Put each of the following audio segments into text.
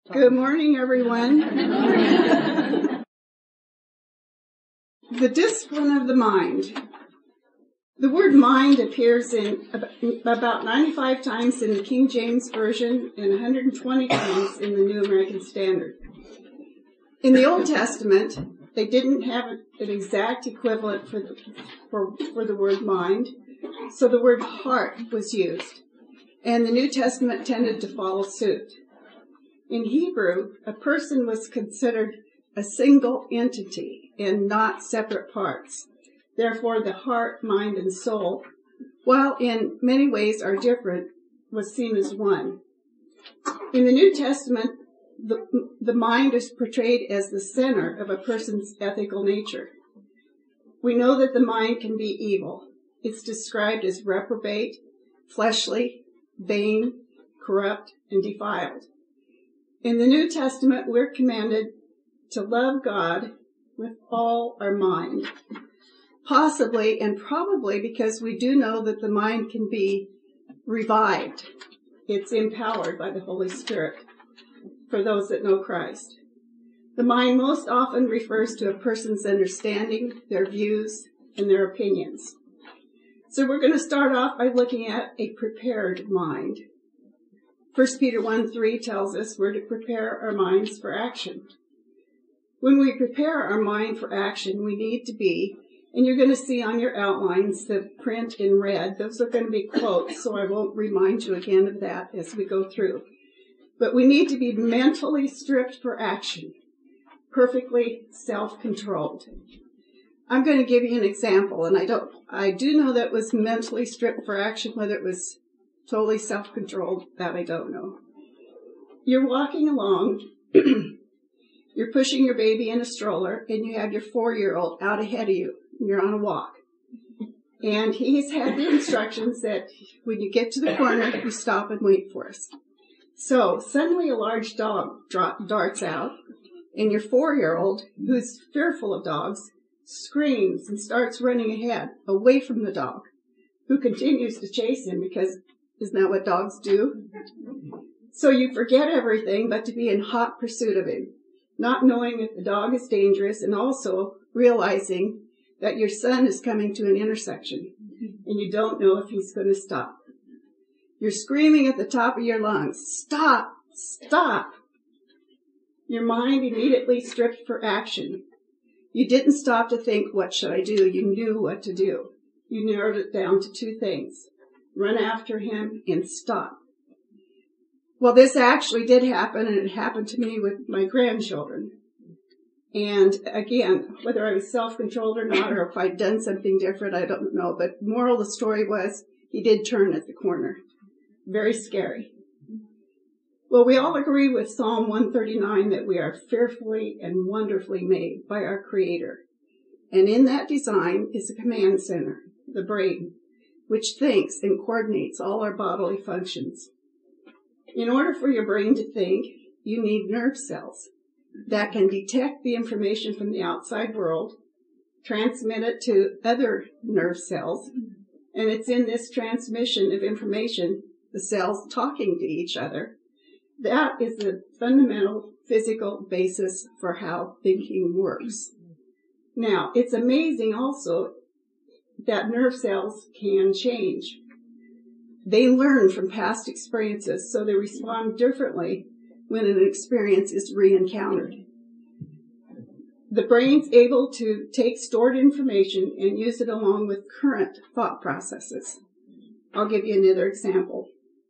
Good morning, everyone. The discipline of the mind. The word mind appears in about 95 times in the King James Version and 120 times in the New American Standard. In the Old Testament, they didn't have an exact equivalent for the word mind, so the word heart was used, and the New Testament tended to follow suit. In Hebrew, a person was considered a single entity and not separate parts. Therefore, the heart, mind, and soul, while in many ways are different, was seen as one. In the New Testament, the mind is portrayed as the center of a person's ethical nature. We know that the mind can be evil. It's described as reprobate, fleshly, vain, corrupt, and defiled. In the New Testament, we're commanded to love God with all our mind, possibly and probably because we do know that the mind can be revived. It's empowered by the Holy Spirit for those that know Christ. The mind most often refers to a person's understanding, their views, and their opinions. So we're going to start off by looking at a prepared mind. 1 Peter 1:3 tells us we're to prepare our minds for action. When we prepare our mind for action, we need to be, and you're going to see on your outlines the print in red. Those are going to be quotes, so I won't remind you again of that as we go through. But we need to be mentally stripped for action, perfectly self-controlled. I'm going to give you an example, and I do know that it was mentally stripped for action, whether it was totally self-controlled, that I don't know. You're walking along, you're pushing your baby in a stroller, and you have your 4-year-old out ahead of you, and you're on a walk. And he's had the instructions that when you get to the corner, you stop and wait for us. So suddenly a large dog darts out, and your 4-year-old, who's fearful of dogs, screams and starts running ahead, away from the dog, who continues to chase him because isn't that what dogs do? So you forget everything but to be in hot pursuit of him, not knowing if the dog is dangerous and also realizing that your son is coming to an intersection and you don't know if he's going to stop. You're screaming at the top of your lungs, "Stop! Stop!" Your mind immediately stripped for action. You didn't stop to think, what should I do? You knew what to do. You narrowed it down to 2 things. Run after him and stop. Well, this actually did happen, and it happened to me with my grandchildren. And again, whether I was self-controlled or not, or if I'd done something different, I don't know. But the moral of the story was he did turn at the corner. Very scary. Well, we all agree with Psalm 139 that we are fearfully and wonderfully made by our Creator. And in that design is a command center, the brain, which thinks and coordinates all our bodily functions. In order for your brain to think, you need nerve cells that can detect the information from the outside world, transmit it to other nerve cells, and it's in this transmission of information, the cells talking to each other, that is the fundamental physical basis for how thinking works. Now, it's amazing also that nerve cells can change. They learn from past experiences, so they respond differently when an experience is re-encountered. The brain's able to take stored information and use it along with current thought processes. I'll give you another example.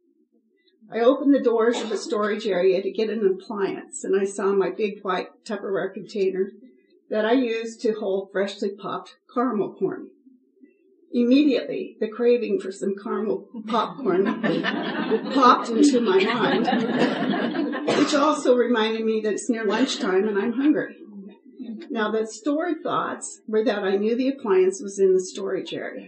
I opened the doors of the storage area to get an appliance, and I saw my big white Tupperware container that I use to hold freshly popped caramel corn. Immediately, the craving for some caramel popcorn popped into my mind, which also reminded me that it's near lunchtime and I'm hungry. Now, the stored thoughts were that I knew the appliance was in the storage area.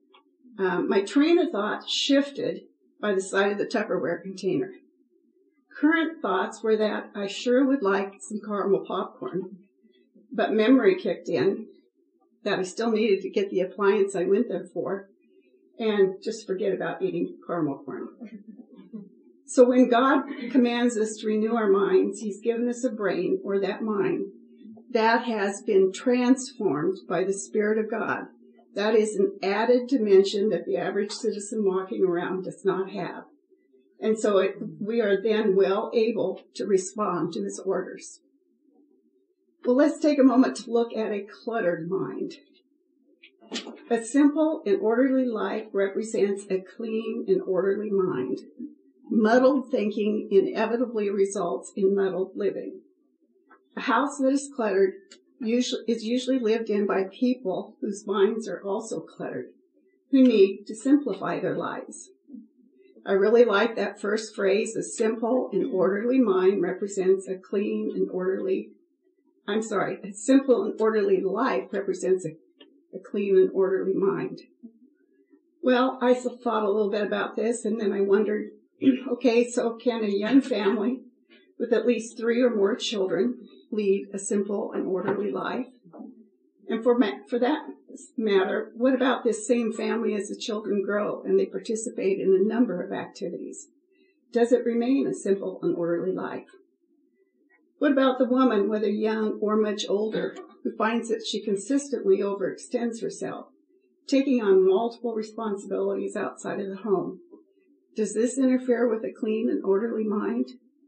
My train of thought shifted by the side of the Tupperware container. Current thoughts were that I sure would like some caramel popcorn, but memory kicked in that I still needed to get the appliance I went there for and just forget about eating caramel corn. So when God commands us to renew our minds, he's given us a brain, or that mind, that has been transformed by the Spirit of God. That is an added dimension that the average citizen walking around does not have. And so we are then well able to respond to his orders. Well, let's take a moment to look at a cluttered mind. A simple and orderly life represents a clean and orderly mind. Muddled thinking inevitably results in muddled living. A house that is cluttered is usually lived in by people whose minds are also cluttered, who need to simplify their lives. I really like that first phrase, a simple and orderly mind represents a clean and orderly, a simple and orderly life represents a clean and orderly mind. Well, I thought a little bit about this, and then I wondered, okay, so can a young family with at least 3 or more children lead a simple and orderly life? And for that matter, what about this same family as the children grow and they participate in a number of activities? Does it remain a simple and orderly life? What about the woman, whether young or much older, who finds that she consistently overextends herself, taking on multiple responsibilities outside of the home? Does this interfere with a clean and orderly mind?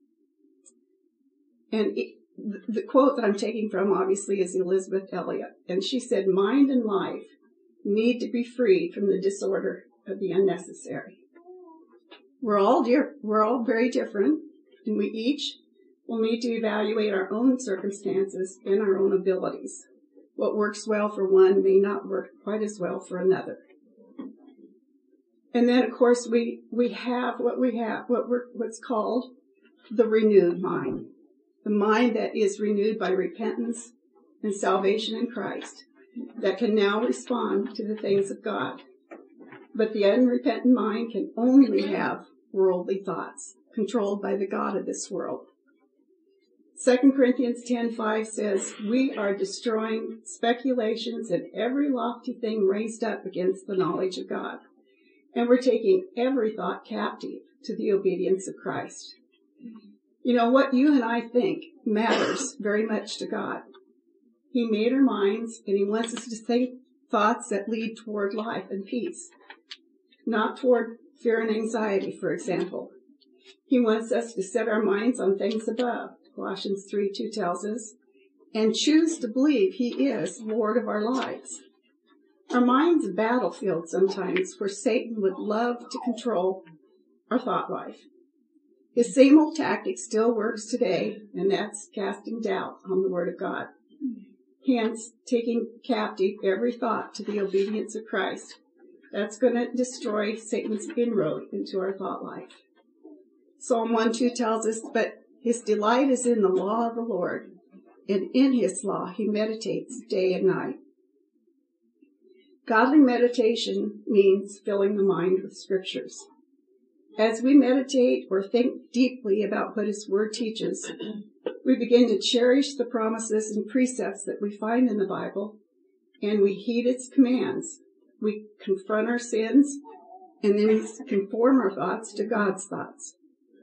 And the quote that I'm taking from, obviously, is Elizabeth Elliot. And she said, mind and life need to be freed from the disorder of the unnecessary. We're all very different, and we each will need to evaluate our own circumstances and our own abilities. What works well for one may not work quite as well for another. And then, of course, we have what's called the renewed mind. The mind that is renewed by repentance and salvation in Christ, that can now respond to the things of God. But the unrepentant mind can only have worldly thoughts, controlled by the god of this world. 2 Corinthians 10:5 says, we are destroying speculations and every lofty thing raised up against the knowledge of God. And we're taking every thought captive to the obedience of Christ. You know, what you and I think matters very much to God. He made our minds, and he wants us to think thoughts that lead toward life and peace, not toward fear and anxiety, for example. He wants us to set our minds on things above, Colossians 3:2 tells us, and choose to believe he is Lord of our lives. Our mind's a battlefield sometimes where Satan would love to control our thought life. His same old tactic still works today, and that's casting doubt on the Word of God. Hence, taking captive every thought to the obedience of Christ. That's going to destroy Satan's inroad into our thought life. Psalm 1:2 tells us, but his delight is in the law of the Lord, and in his law he meditates day and night. Godly meditation means filling the mind with scriptures. As we meditate or think deeply about what his word teaches, we begin to cherish the promises and precepts that we find in the Bible, and we heed its commands. We confront our sins, and then we conform our thoughts to God's thoughts.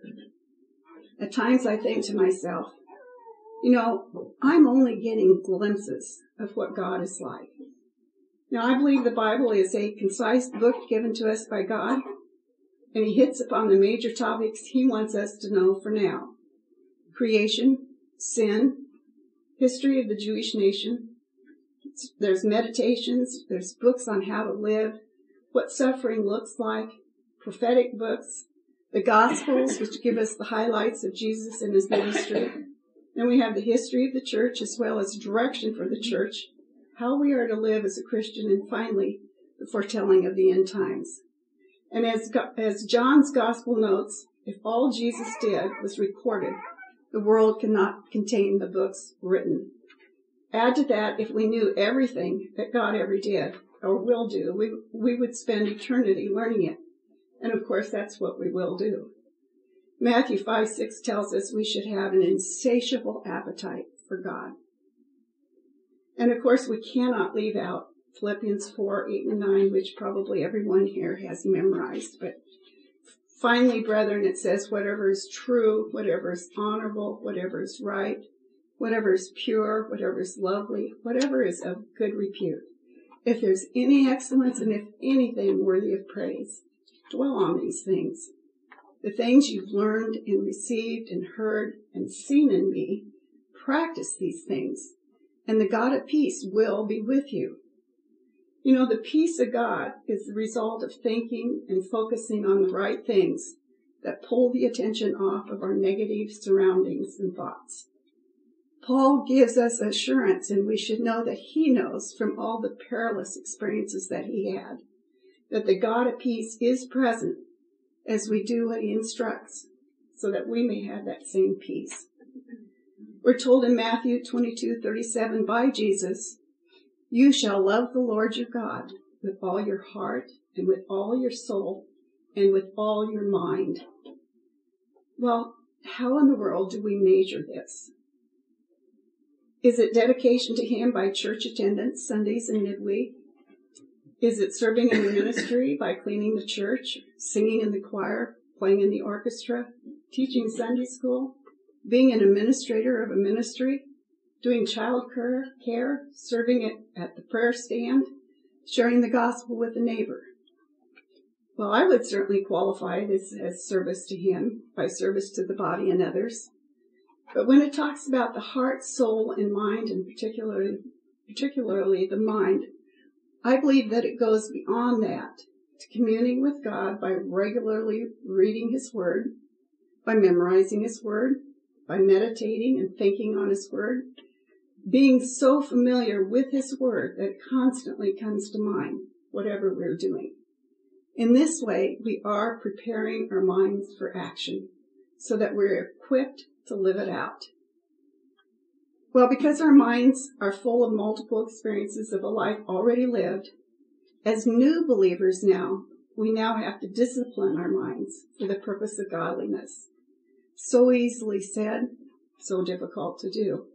At times I think to myself, you know, I'm only getting glimpses of what God is like. Now, I believe the Bible is a concise book given to us by God, and he hits upon the major topics he wants us to know for now. Creation, sin, history of the Jewish nation. There's meditations, there's books on how to live, what suffering looks like, prophetic books, the Gospels, which give us the highlights of Jesus and his ministry. Then we have the history of the church as well as direction for the church, how we are to live as a Christian, and finally, the foretelling of the end times. And as John's Gospel notes, if all Jesus did was recorded, the world cannot contain the books written. Add to that, if we knew everything that God ever did or will do, we would spend eternity learning it. And of course, that's what we will do. Matthew 5:6 tells us we should have an insatiable appetite for God. And of course, we cannot leave out Philippians 4:8 and 9, which probably everyone here has memorized. But Finally, brethren, it says, whatever is true, whatever is honorable, whatever is right, whatever is pure, whatever is lovely, whatever is of good repute. If there's any excellence and if anything worthy of praise, dwell on these things. The things you've learned and received and heard and seen in me, practice these things, and the God of peace will be with you. You know, the peace of God is the result of thinking and focusing on the right things that pull the attention off of our negative surroundings and thoughts. Paul gives us assurance, and we should know that he knows from all the perilous experiences that he had, that the God of peace is present as we do what he instructs, so that we may have that same peace. We're told in Matthew 22:37 by Jesus, you shall love the Lord your God with all your heart and with all your soul and with all your mind. Well, how in the world do we measure this? Is it dedication to him by church attendance, Sundays and midweek? Is it serving in the ministry by cleaning the church, singing in the choir, playing in the orchestra, teaching Sunday school, being an administrator of a ministry, doing child care, serving at the prayer stand, sharing the gospel with a neighbor? Well, I would certainly qualify this as service to him by service to the body and others. But when it talks about the heart, soul, and mind, and particularly the mind, I believe that it goes beyond that to communing with God by regularly reading his word, by memorizing his word, by meditating and thinking on his word, being so familiar with his word that it constantly comes to mind, whatever we're doing. In this way, we are preparing our minds for action so that we're equipped to live it out. Well, because our minds are full of multiple experiences of a life already lived, as new believers now, we now have to discipline our minds for the purpose of godliness. So easily said, so difficult to do.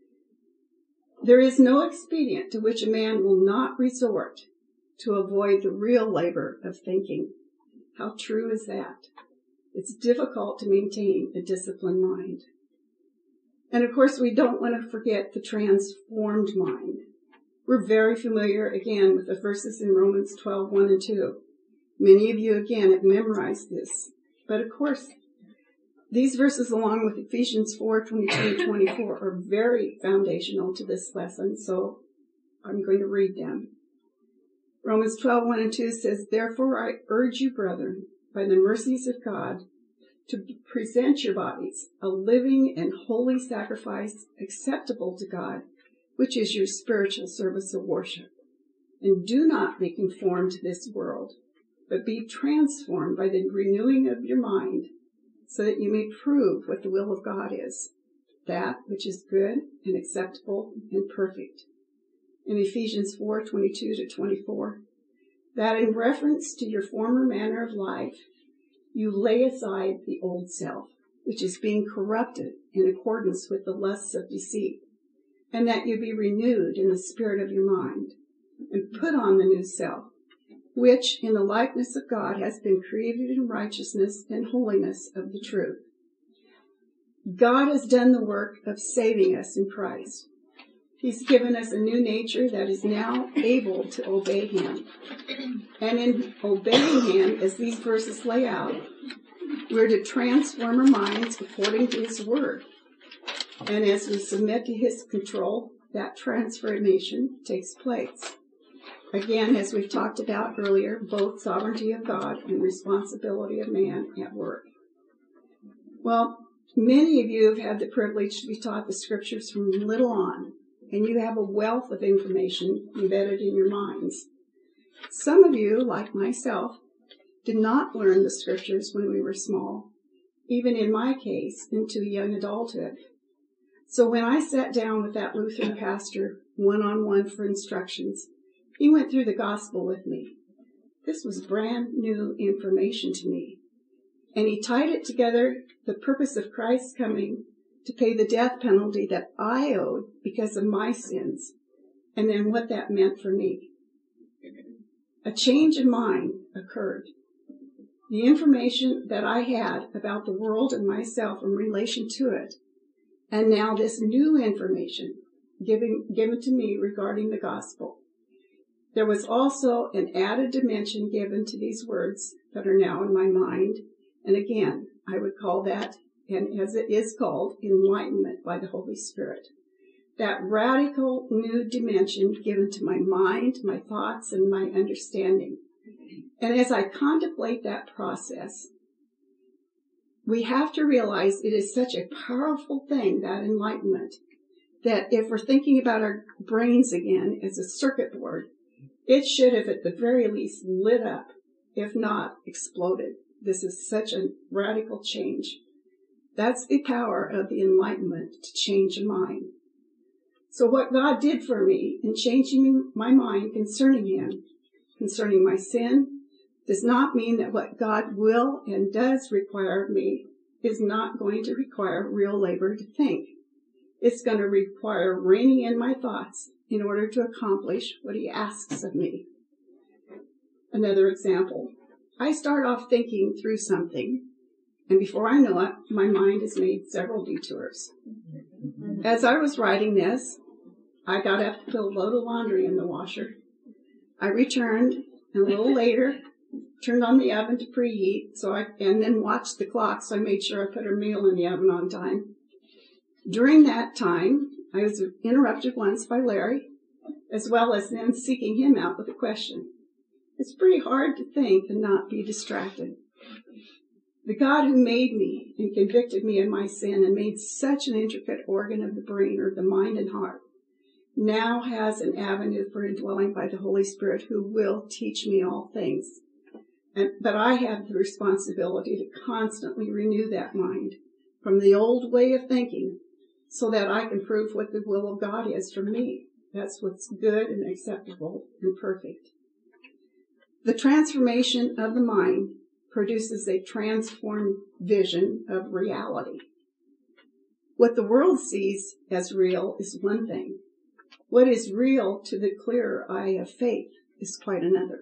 There is no expedient to which a man will not resort to avoid the real labor of thinking. How true is that? It's difficult to maintain a disciplined mind. And of course, we don't want to forget the transformed mind. We're very familiar, again, with the verses in Romans 12:1 and 2. Many of you, again, have memorized this. But of course, these verses, along with Ephesians 4:22 and 24, are very foundational to this lesson, so I'm going to read them. Romans 12:1 and 2 says, therefore I urge you, brethren, by the mercies of God, to present your bodies a living and holy sacrifice acceptable to God, which is your spiritual service of worship. And do not be conformed to this world, but be transformed by the renewing of your mind, so that you may prove what the will of God is, that which is good and acceptable and perfect. In Ephesians 4:22 to 24, that in reference to your former manner of life, you lay aside the old self, which is being corrupted in accordance with the lusts of deceit, and that you be renewed in the spirit of your mind, and put on the new self, which in the likeness of God has been created in righteousness and holiness of the truth. God has done the work of saving us in Christ. He's given us a new nature that is now able to obey him. And in obeying him, as these verses lay out, we're to transform our minds according to his word. And as we submit to his control, that transformation takes place. Again, as we've talked about earlier, both sovereignty of God and responsibility of man at work. Well, many of you have had the privilege to be taught the scriptures from little on, and you have a wealth of information embedded in your minds. Some of you, like myself, did not learn the scriptures when we were small, even in my case, into young adulthood. So when I sat down with that Lutheran pastor one-on-one for instructions, he went through the gospel with me. This was brand new information to me. And he tied it together, the purpose of Christ's coming to pay the death penalty that I owed because of my sins, and then what that meant for me. A change of mind occurred. the information that I had about the world and myself in relation to it, and now this new information given to me regarding the gospel. There was also an added dimension given to these words that are now in my mind, and again, I would call that, and as it is called, enlightenment by the Holy Spirit. That radical new dimension given to my mind, my thoughts, and my understanding. And as I contemplate that process, we have to realize it is such a powerful thing, that enlightenment, that if we're thinking about our brains again as a circuit board, it should have at the very least lit up, if not exploded. This is such a radical change. That's the power of the enlightenment to change a mind. So what God did for me in changing my mind concerning Him, concerning my sin, does not mean that what God will and does require of me is not going to require real labor to think. It's going to require reining in my thoughts in order to accomplish what He asks of me. Another example. I start off thinking through something, and before I know it, my mind has made several detours. As I was writing this, I got up to put a load of laundry in the washer. I returned, and a little later, turned on the oven to preheat, and then watched the clock, so I made sure I put her meal in the oven on time. During that time, I was interrupted once by Larry, as well as then seeking him out with a question. It's pretty hard to think and not be distracted. The God who made me and convicted me of my sin and made such an intricate organ of the brain, or the mind and heart, now has an avenue for indwelling by the Holy Spirit, who will teach me all things. But I have the responsibility to constantly renew that mind from the old way of thinking, so that I can prove what the will of God is for me. That's what's good and acceptable and perfect. The transformation of the mind produces a transformed vision of reality. What the world sees as real is one thing. What is real to the clearer eye of faith is quite another.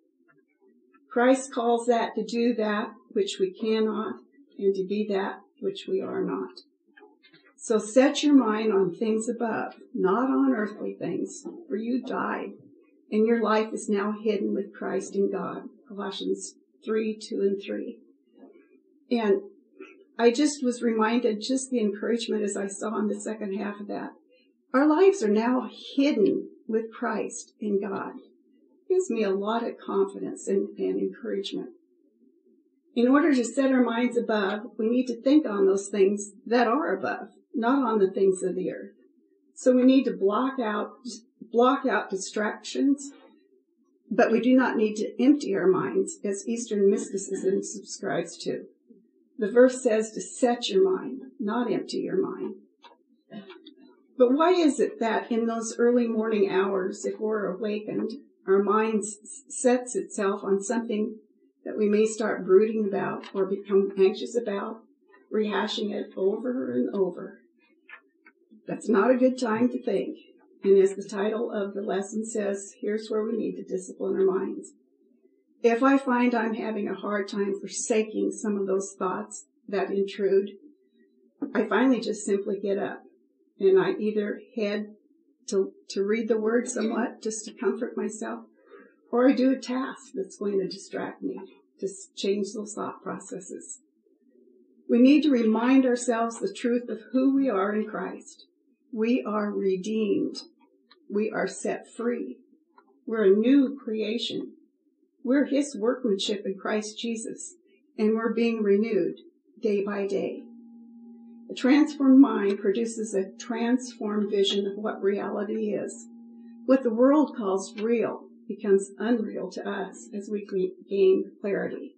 Christ calls that to do that which we cannot, and to be that which we are not. So set your mind on things above, not on earthly things, for you died, and your life is now hidden with Christ in God. Colossians 3:2-3. And I just was reminded, just the encouragement as I saw in the second half of that. Our lives are now hidden with Christ in God. It gives me a lot of confidence and encouragement. In order to set our minds above, we need to think on those things that are above, not on the things of the earth. So we need to block out distractions, but we do not need to empty our minds, as Eastern mysticism subscribes to. The verse says to set your mind, not empty your mind. But why is it that in those early morning hours, if we're awakened, our mind sets itself on something that we may start brooding about or become anxious about, rehashing it over and over? That's not a good time to think. And as the title of the lesson says, here's where we need to discipline our minds. If I find I'm having a hard time forsaking some of those thoughts that intrude, I finally just simply get up. And I either head to read the Word somewhat, just to comfort myself, or I do a task that's going to distract me, to change those thought processes. We need to remind ourselves the truth of who we are in Christ. We are redeemed. We are set free. We're a new creation. We're His workmanship in Christ Jesus, and we're being renewed day by day. A transformed mind produces a transformed vision of what reality is. What the world calls real becomes unreal to us as we gain clarity.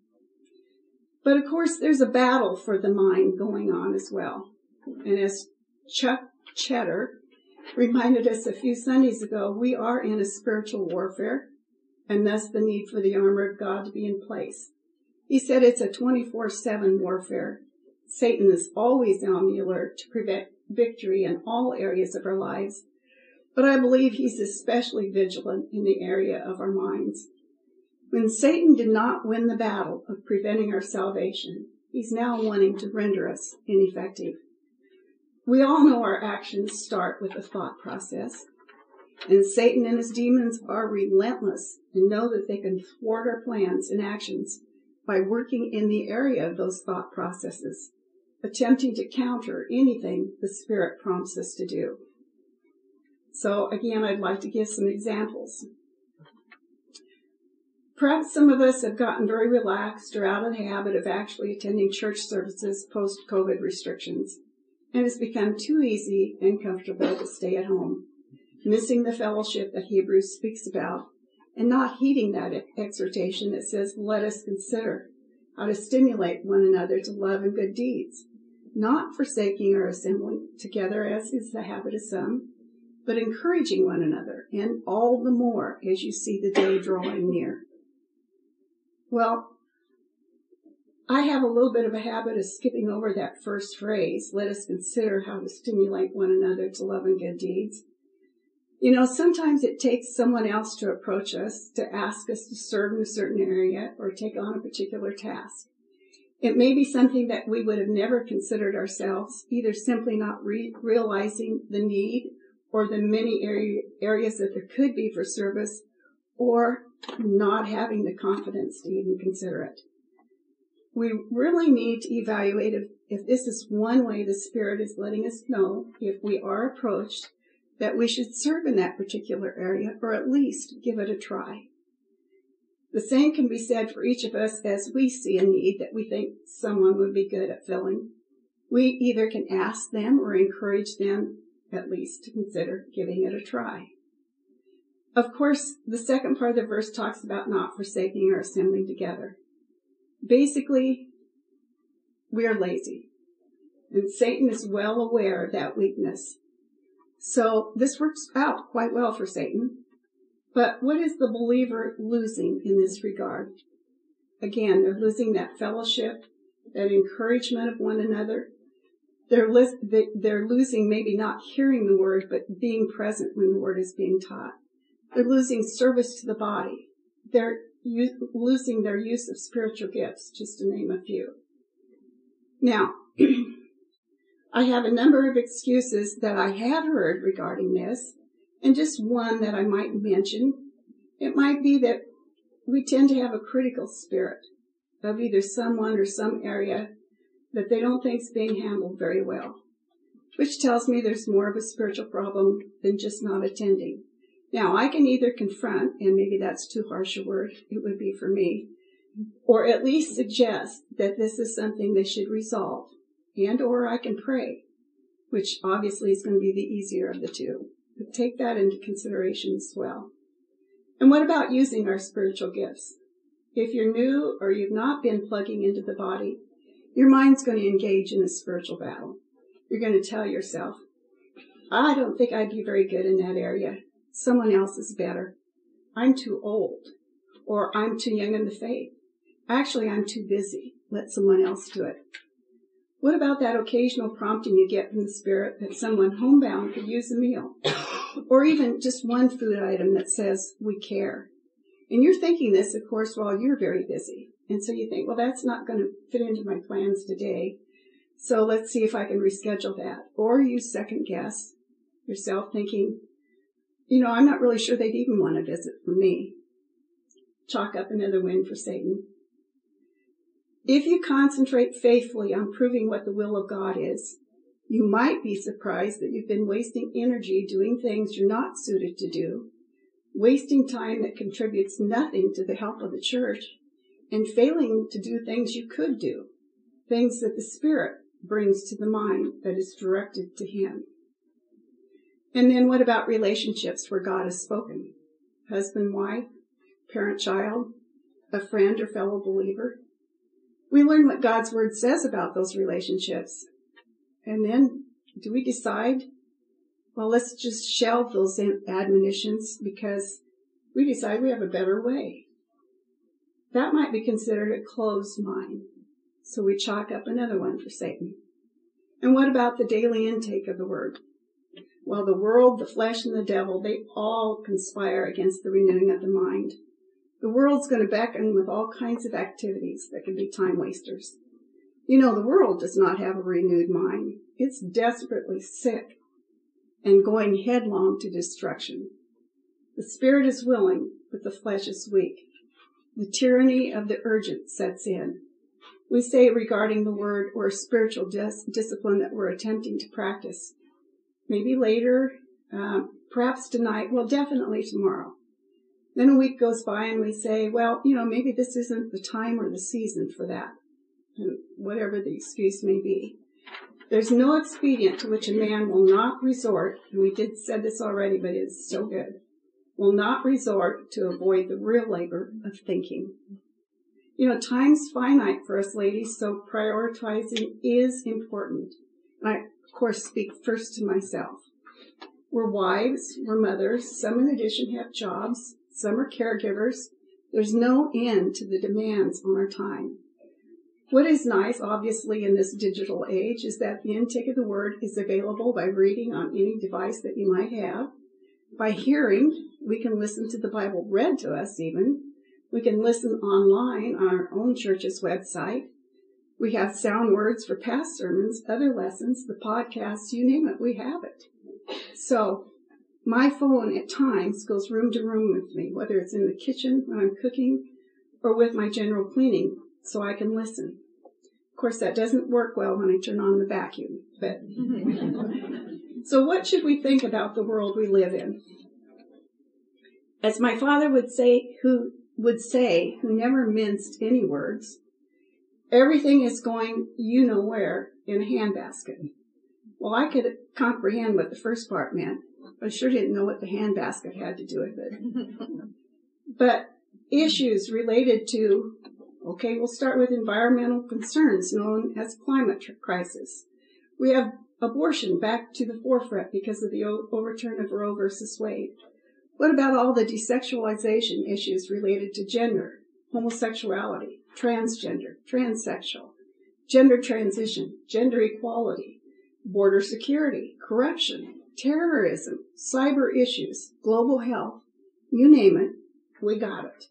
But of course, there's a battle for the mind going on as well. And as Chuck Cheddar reminded us a few Sundays ago, we are in a spiritual warfare, and thus the need for the armor of God to be in place. He said it's a 24/7 warfare. Satan is always on the alert to prevent victory in all areas of our lives, but I believe he's especially vigilant in the area of our minds. When Satan did not win the battle of preventing our salvation, he's now wanting to render us ineffective. We all know our actions start with a thought process, and Satan and his demons are relentless and know that they can thwart our plans and actions by working in the area of those thought processes, attempting to counter anything the Spirit prompts us to do. So again, I'd like to give some examples. Perhaps some of us have gotten very relaxed or out of the habit of actually attending church services post-COVID restrictions, and it's become too easy and comfortable to stay at home, missing the fellowship that Hebrews speaks about, and not heeding that exhortation that says, let us consider how to stimulate one another to love and good deeds, not forsaking or assembling together as is the habit of some, but encouraging one another, and all the more as you see the day drawing near. Well, I have a little bit of a habit of skipping over that first phrase, let us consider how to stimulate one another to love and good deeds. You know, sometimes it takes someone else to approach us, to ask us to serve in a certain area or take on a particular task. It may be something that we would have never considered ourselves, either simply not realizing the need or the many areas that there could be for service, or not having the confidence to even consider it. We really need to evaluate if this is one way the Spirit is letting us know, if we are approached, that we should serve in that particular area, or at least give it a try. The same can be said for each of us as we see a need that we think someone would be good at filling. We either can ask them or encourage them at least to consider giving it a try. Of course, the second part of the verse talks about not forsaking or assembling together. Basically, we are lazy, and Satan is well aware of that weakness. So this works out quite well for Satan. But what is the believer losing in this regard? Again, they're losing that fellowship, that encouragement of one another. They're losing maybe not hearing the word, but being present when the word is being taught. They're losing service to the body. They're losing their use of spiritual gifts, just to name a few. Now, I have a number of excuses that I have heard regarding this, and just one that I might mention. It might be that we tend to have a critical spirit of either someone or some area that they don't think is being handled very well, which tells me there's more of a spiritual problem than just not attending. Now, I can either confront, and maybe that's too harsh a word, it would be for me, or at least suggest that this is something they should resolve, and or I can pray, which obviously is going to be the easier of the two. But take that into consideration as well. And what about using our spiritual gifts? If you're new or you've not been plugging into the body, your mind's going to engage in a spiritual battle. You're going to tell yourself, I don't think I'd be very good in that area. Someone else is better. I'm too old, or I'm too young in the faith. Actually, I'm too busy. Let someone else do it. What about that occasional prompting you get from the Spirit that someone homebound could use a meal? Or even just one food item that says, we care. And you're thinking this, of course, while you're very busy. And so you think, well, that's not going to fit into my plans today. So let's see if I can reschedule that. Or you second guess yourself thinking, you know, I'm not really sure they'd even want to visit for me. Chalk up another win for Satan. If you concentrate faithfully on proving what the will of God is, you might be surprised that you've been wasting energy doing things you're not suited to do, wasting time that contributes nothing to the help of the church, and failing to do things you could do, things that the Spirit brings to the mind that is directed to Him. And then what about relationships where God has spoken? Husband, wife, parent-child, a friend or fellow believer? We learn what God's Word says about those relationships. And then do we decide, well, let's just shelve those admonitions because we decide we have a better way? That might be considered a closed mind. So we chalk up another one for Satan. And what about the daily intake of the Word? Well, the world, the flesh, and the devil, they all conspire against the renewing of the mind. The world's going to beckon with all kinds of activities that can be time wasters. You know, the world does not have a renewed mind. It's desperately sick and going headlong to destruction. The spirit is willing, but the flesh is weak. The tyranny of the urgent sets in. We say regarding the word or spiritual discipline that we're attempting to practice. Maybe later, perhaps tonight, well, definitely tomorrow. Then a week goes by and we say, well, you know, maybe this isn't the time or the season for that, whatever the excuse may be. There's no expedient to which a man will not resort, and we said this already, but it's so good, will not resort to avoid the real labor of thinking. You know, time's finite for us ladies, so prioritizing is important. And I, of course, speak first to myself. We're wives, we're mothers, some in addition have jobs, some are caregivers. There's no end to the demands on our time. What is nice, obviously, in this digital age is that the intake of the Word is available by reading on any device that you might have. By hearing, we can listen to the Bible read to us even. We can listen online on our own church's website. We have sound words for past sermons, other lessons, the podcasts, you name it, we have it. So my phone at times goes room to room with me, whether it's in the kitchen when I'm cooking or with my general cleaning, so I can listen. Of course, that doesn't work well when I turn on the vacuum. But so what should we think about the world we live in? As my father would say, who never minced any words, everything is going you know where in a handbasket. Well, I could comprehend what the first part meant, but I sure didn't know what the handbasket had to do with it. But issues related to, okay, we'll start with environmental concerns known as climate crisis. We have abortion back to the forefront because of the overturn of Roe versus Wade. What about all the desexualization issues related to gender, homosexuality, transgender, transsexual, gender transition, gender equality, border security, corruption, terrorism, cyber issues, global health, you name it, we got it.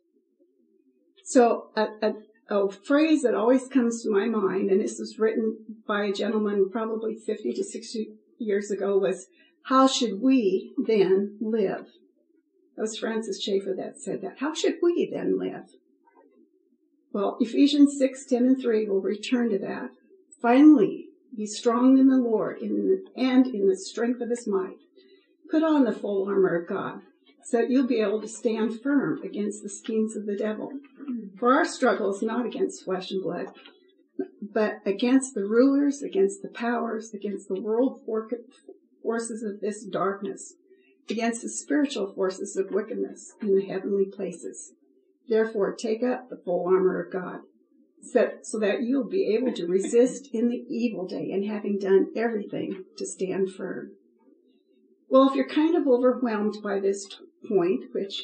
So a phrase that always comes to my mind, and this was written by a gentleman probably 50 to 60 years ago, was, how should we then live? That was Francis Schaeffer that said that. How should we then live? Well, Ephesians 6:10 and 3 will return to that. Finally, be strong in the Lord and in the strength of his might. Put on the full armor of God so that you'll be able to stand firm against the schemes of the devil. For our struggle is not against flesh and blood, but against the rulers, against the powers, against the world forces of this darkness, against the spiritual forces of wickedness in the heavenly places. Therefore, take up the full armor of God, so that you'll be able to resist in the evil day, and having done everything, to stand firm. Well, if you're kind of overwhelmed by this point, which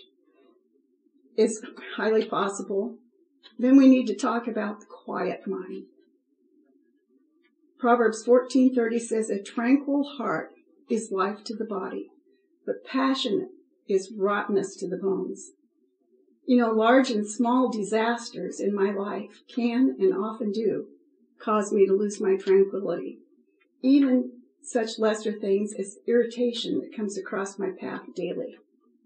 is highly possible, then we need to talk about the quiet mind. Proverbs 14:30 says, a tranquil heart is life to the body, but passion is rottenness to the bones. You know, large and small disasters in my life can and often do cause me to lose my tranquility. Even such lesser things as irritation that comes across my path daily.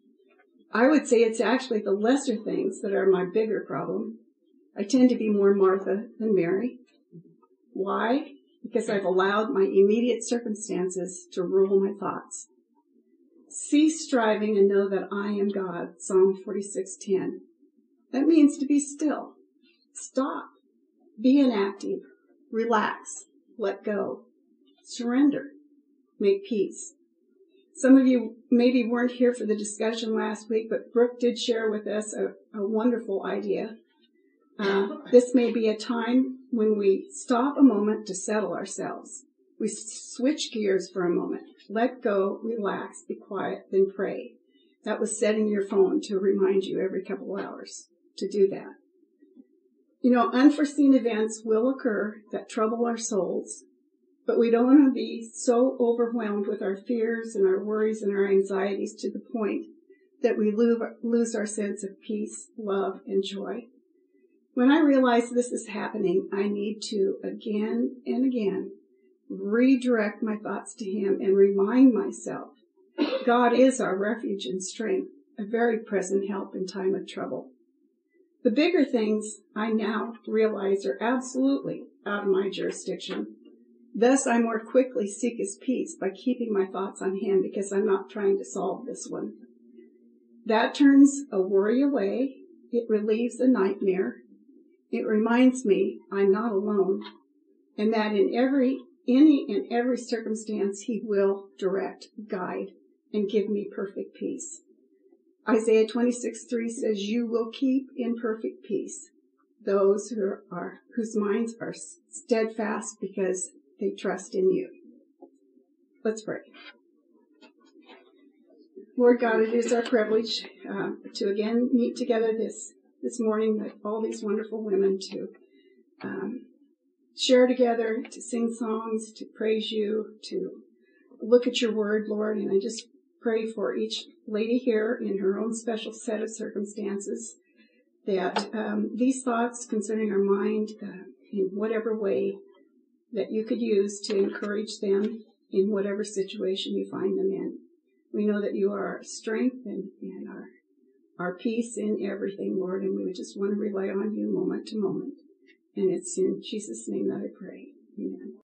I would say it's actually the lesser things that are my bigger problem. I tend to be more Martha than Mary. Why? Because I've allowed my immediate circumstances to rule my thoughts. Cease striving and know that I am God, Psalm 46:10. That means to be still. Stop. Be inactive. Relax. Let go. Surrender. Make peace. Some of you maybe weren't here for the discussion last week, but Brooke did share with us a wonderful idea. This may be a time when we stop a moment to settle ourselves. We switch gears for a moment. Let go, relax, be quiet, then pray. That was setting your phone to remind you every couple of hours to do that. You know, unforeseen events will occur that trouble our souls, but we don't want to be so overwhelmed with our fears and our worries and our anxieties to the point that we lose our sense of peace, love, and joy. When I realize this is happening, I need to again and again redirect my thoughts to Him and remind myself God is our refuge and strength, a very present help in time of trouble. The bigger things I now realize are absolutely out of my jurisdiction. Thus, I more quickly seek His peace by keeping my thoughts on Him because I'm not trying to solve this one. That turns a worry away. It relieves a nightmare. It reminds me I'm not alone and that in any and every circumstance He will direct, guide, and give me perfect peace. Isaiah 26:3 says, "You will keep in perfect peace those whose minds are steadfast because they trust in You." Let's pray. Lord God, it is our privilege to again meet together this morning with all these wonderful women to share together, to sing songs, to praise You, to look at Your Word, Lord. And I just pray for each lady here in her own special set of circumstances that these thoughts concerning our mind, in whatever way that You could use to encourage them in whatever situation You find them in. We know that You are our strength and our peace in everything, Lord, and we just want to rely on You moment to moment. And it's in Jesus' name that I pray. Amen.